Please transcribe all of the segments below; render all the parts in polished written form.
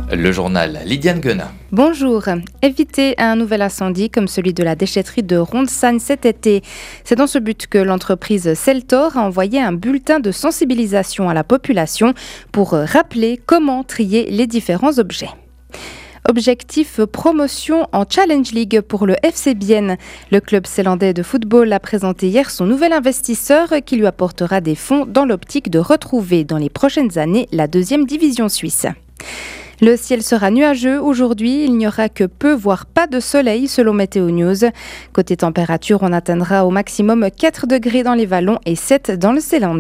Le journal Lydiane Guenin. Bonjour. Éviter un nouvel incendie comme celui de la déchetterie de Rondsane cet été. C'est dans ce but que l'entreprise Celtor a envoyé un bulletin de sensibilisation à la population pour rappeler comment trier les différents objets. Objectif promotion en Challenge League pour le FC Bienne. Le club zélandais de football a présenté hier son nouvel investisseur qui lui apportera des fonds dans l'optique de retrouver dans les prochaines années la deuxième division suisse. Le ciel sera nuageux aujourd'hui, il n'y aura que peu voire pas de soleil selon Météo News. Côté température, on atteindra au maximum 4 degrés dans les vallons et 7 dans le Seeland.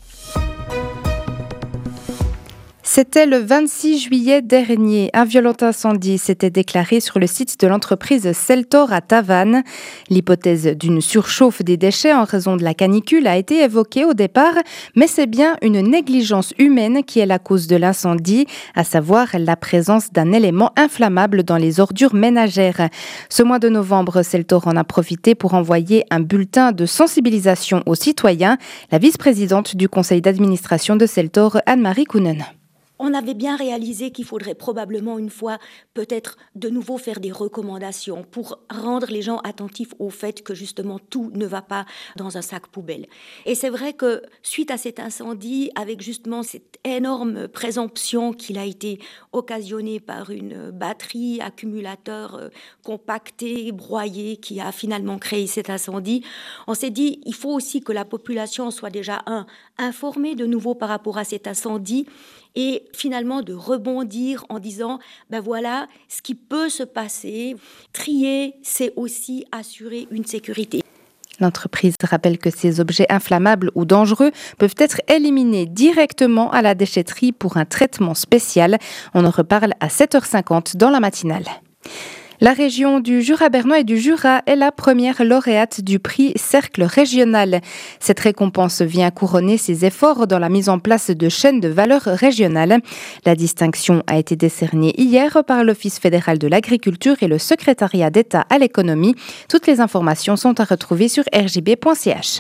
C'était le 26 juillet dernier. Un violent incendie s'était déclaré sur le site de l'entreprise Celtor à Tavannes. L'hypothèse d'une surchauffe des déchets en raison de la canicule a été évoquée au départ, mais c'est bien une négligence humaine qui est la cause de l'incendie, à savoir la présence d'un élément inflammable dans les ordures ménagères. Ce mois de novembre, Celtor en a profité pour envoyer un bulletin de sensibilisation aux citoyens. La vice-présidente du conseil d'administration de Celtor, Anne-Marie Kounen. On avait bien réalisé qu'il faudrait probablement une fois peut-être de nouveau faire des recommandations pour rendre les gens attentifs au fait que justement tout ne va pas dans un sac poubelle. Et c'est vrai que suite à cet incendie, avec justement cette énorme présomption qu'il a été occasionné par une batterie accumulateur compactée, broyée, qui a finalement créé cet incendie, on s'est dit il faut aussi que la population soit déjà informée de nouveau par rapport à cet incendie et finalement de rebondir en disant ben voilà ce qui peut se passer. Trier, c'est aussi assurer une sécurité. L'entreprise rappelle que ces objets inflammables ou dangereux peuvent être éliminés directement à la déchetterie pour un traitement spécial. On en reparle à 7h50 dans la matinale. La région du Jura bernois et du Jura est la première lauréate du prix Cercle régional. Cette récompense vient couronner ses efforts dans la mise en place de chaînes de valeur régionales. La distinction a été décernée hier par l'Office fédéral de l'agriculture et le secrétariat d'État à l'économie. Toutes les informations sont à retrouver sur rjb.ch.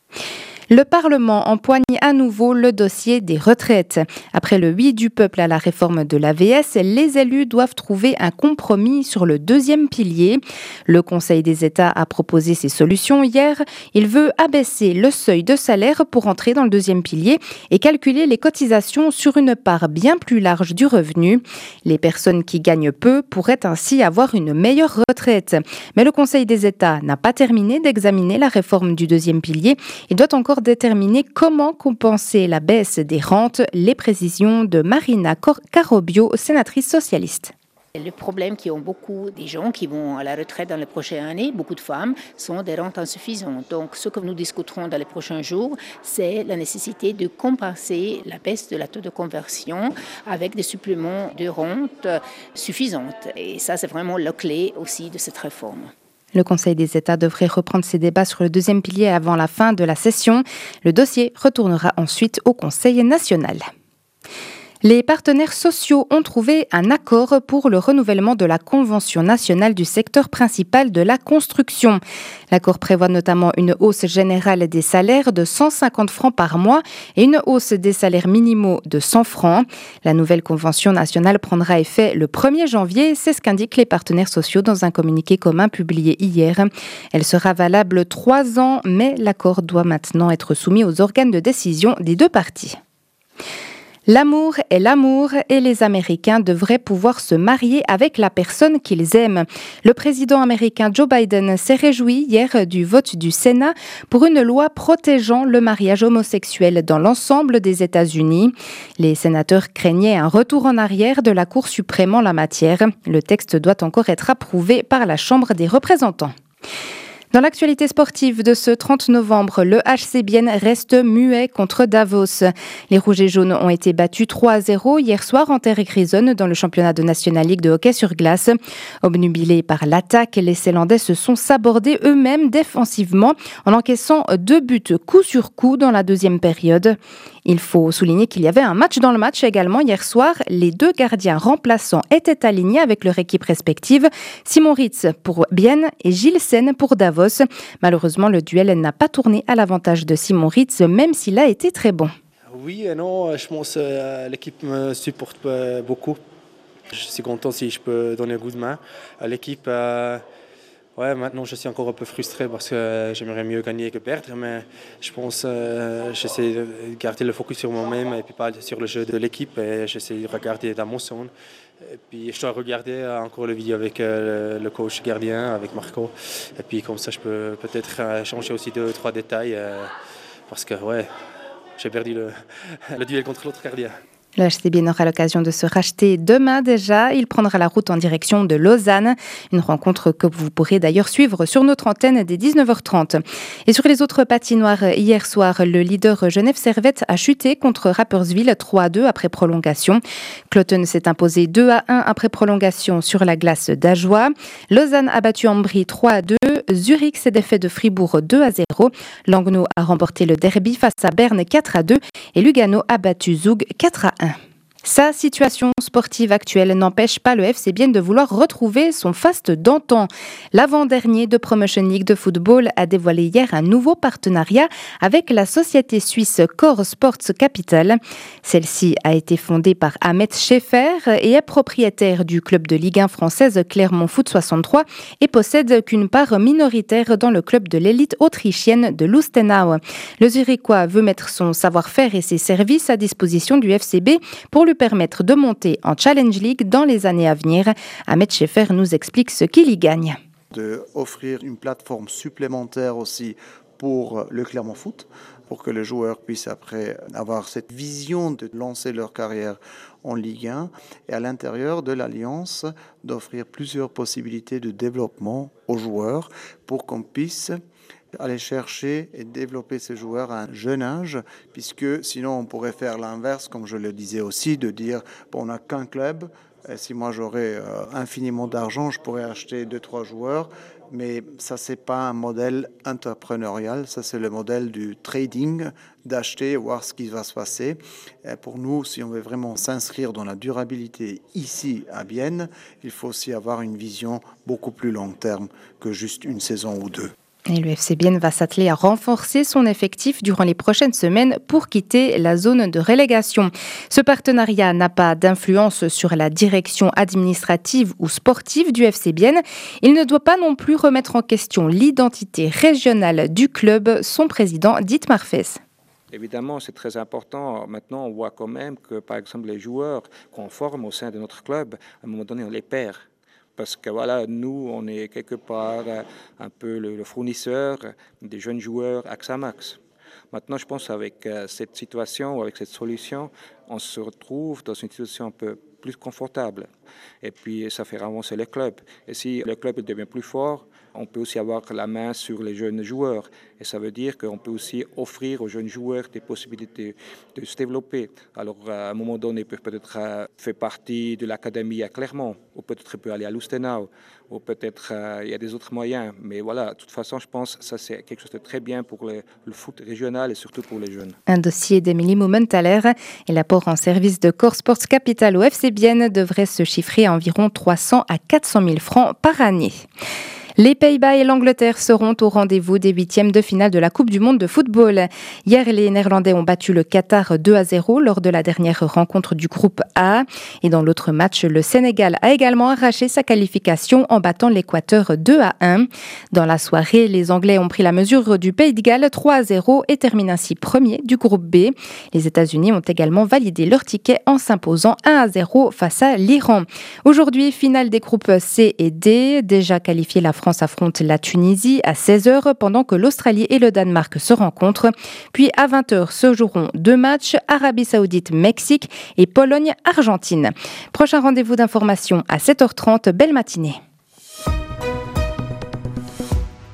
Le Parlement empoigne à nouveau le dossier des retraites. Après le oui du peuple à la réforme de l'AVS, les élus doivent trouver un compromis sur le deuxième pilier. Le Conseil des États a proposé ses solutions hier. Il veut abaisser le seuil de salaire pour entrer dans le deuxième pilier et calculer les cotisations sur une part bien plus large du revenu. Les personnes qui gagnent peu pourraient ainsi avoir une meilleure retraite. Mais le Conseil des États n'a pas terminé d'examiner la réforme du deuxième pilier. Il doit encore déterminer comment compenser la baisse des rentes. Les précisions de Marina Carobio, sénatrice socialiste. Le problème qui ont beaucoup des gens qui vont à la retraite dans les prochaines années, beaucoup de femmes, sont des rentes insuffisantes. Donc ce que nous discuterons dans les prochains jours, c'est la nécessité de compenser la baisse de la taux de conversion avec des suppléments de rente suffisantes. Et ça, c'est vraiment la clé aussi de cette réforme. Le Conseil des États devrait reprendre ses débats sur le deuxième pilier avant la fin de la session. Le dossier retournera ensuite au Conseil national. Les partenaires sociaux ont trouvé un accord pour le renouvellement de la Convention nationale du secteur principal de la construction. L'accord prévoit notamment une hausse générale des salaires de 150 francs par mois et une hausse des salaires minimaux de 100 francs. La nouvelle Convention nationale prendra effet le 1er janvier, c'est ce qu'indiquent les partenaires sociaux dans un communiqué commun publié hier. Elle sera valable 3 ans, mais l'accord doit maintenant être soumis aux organes de décision des deux parties. L'amour est l'amour et les Américains devraient pouvoir se marier avec la personne qu'ils aiment. Le président américain Joe Biden s'est réjoui hier du vote du Sénat pour une loi protégeant le mariage homosexuel dans l'ensemble des États-Unis. Les sénateurs craignaient un retour en arrière de la Cour suprême en la matière. Le texte doit encore être approuvé par la Chambre des représentants. Dans l'actualité sportive de ce 30 novembre, le HC Bienne reste muet contre Davos. Les Rouges et Jaunes ont été battus 3-0 hier soir en terre et grisonne dans le championnat de National League de hockey sur glace. Obnubilés par l'attaque, les Zélandais se sont sabordés eux-mêmes défensivement en encaissant 2 buts coup sur coup dans la deuxième période. Il faut souligner qu'il y avait un match dans le match également hier soir. Les 2 gardiens remplaçants étaient alignés avec leur équipe respective. Simon Ritz pour Bienne et Gilles Sen pour Davos. Malheureusement, le duel n'a pas tourné à l'avantage de Simon Ritz, même s'il a été très bon. Oui et non, je pense que l'équipe me supporte beaucoup. Je suis content si je peux donner un coup de main à l'équipe. Maintenant, je suis encore un peu frustré parce que j'aimerais mieux gagner que perdre, mais je pense j'essaie de garder le focus sur moi-même et puis pas sur le jeu de l'équipe et j'essaie de regarder dans mon zone. Et puis je dois regarder encore la vidéo avec le coach gardien, avec Marco. Et puis comme ça, je peux peut-être changer aussi 2 ou 3 détails parce que j'ai perdu le duel contre l'autre gardien. Le HC Bienne aura l'occasion de se racheter demain déjà. Il prendra la route en direction de Lausanne. Une rencontre que vous pourrez d'ailleurs suivre sur notre antenne dès 19h30. Et sur les autres patinoires, hier soir, le leader Genève Servette a chuté contre Rapperswil 3-2 après prolongation. Cloton s'est imposé 2-1 après prolongation sur la glace d'Ajoie. Lausanne a battu Ambry 3-2. Zurich s'est défait de Fribourg 2-0. Langnau a remporté le derby face à Berne 4-2 et Lugano a battu Zug 4-1. Sa situation sportive actuelle n'empêche pas le FC Bienne de vouloir retrouver son faste d'antan. L'avant-dernier de Promotion League de football a dévoilé hier un nouveau partenariat avec la société suisse Core Sports Capital. Celle-ci a été fondée par Ahmet Scheffer et est propriétaire du club de Ligue 1 française Clermont Foot 63 et possède qu'une part minoritaire dans le club de l'élite autrichienne de Lustenau. Le Zurichois veut mettre son savoir-faire et ses services à disposition du FCB pour lui permettre de monter en Challenge League dans les années à venir. Ahmet Scheffer nous explique ce qu'il y gagne. D'offrir une plateforme supplémentaire aussi pour le Clermont Foot, pour que les joueurs puissent après avoir cette vision de lancer leur carrière en Ligue 1 et à l'intérieur de l'Alliance d'offrir plusieurs possibilités de développement aux joueurs pour qu'on puisse aller chercher et développer ces joueurs à un jeune âge, puisque sinon on pourrait faire l'inverse, comme je le disais aussi, de dire on n'a qu'un club, et si moi j'aurais infiniment d'argent, je pourrais acheter 2-3 joueurs, mais ça c'est pas un modèle entrepreneurial, ça c'est le modèle du trading, d'acheter, voir ce qui va se passer. Et pour nous, si on veut vraiment s'inscrire dans la durabilité ici à Bienne, il faut aussi avoir une vision beaucoup plus long terme que juste une saison ou 2. Et le FC Bienne va s'atteler à renforcer son effectif durant les prochaines semaines pour quitter la zone de relégation. Ce partenariat n'a pas d'influence sur la direction administrative ou sportive du FC Bienne. Il ne doit pas non plus remettre en question l'identité régionale du club, son président Dietmar Fess. Évidemment, c'est très important. Maintenant, on voit quand même que, par exemple, les joueurs qu'on forme au sein de notre club, à un moment donné, on les perd. Parce que nous, on est quelque part un peu le fournisseur des jeunes joueurs à Xamax. Maintenant, je pense qu'avec cette situation, avec cette solution, on se retrouve dans une situation un peu plus confortable. Et puis, ça fait avancer le club. Et si le club devient plus fort, on peut aussi avoir la main sur les jeunes joueurs. Et ça veut dire qu'on peut aussi offrir aux jeunes joueurs des possibilités de se développer. Alors, à un moment donné, ils peuvent peut-être faire partie de l'académie à Clermont, ou peut-être ils peuvent aller à Lustenau, ou peut-être il y a des autres moyens. Mais voilà, de toute façon, je pense que ça, c'est quelque chose de très bien pour le foot régional et surtout pour les jeunes. Un dossier d'Émilie Mumenthaler et l'apport en service de Core Sports Capital au FC Bienne devrait se chiffrer à environ 300 à 400 000 francs par année. Les Pays-Bas et l'Angleterre seront au rendez-vous des 8e de finale de la Coupe du Monde de football. Hier, les Néerlandais ont battu le Qatar 2-0 lors de la dernière rencontre du groupe A. Et dans l'autre match, le Sénégal a également arraché sa qualification en battant l'Équateur 2-1. Dans la soirée, les Anglais ont pris la mesure du Pays de Galles 3-0 et terminent ainsi premier du groupe B. Les États-Unis ont également validé leur ticket en s'imposant 1-0 face à l'Iran. Aujourd'hui, finale des groupes C et D. Déjà qualifiée, la France affronte la Tunisie à 16h pendant que l'Australie et le Danemark se rencontrent. Puis à 20h se joueront 2 matchs, Arabie Saoudite-Mexique et Pologne-Argentine. Prochain rendez-vous d'information à 7h30. Belle matinée.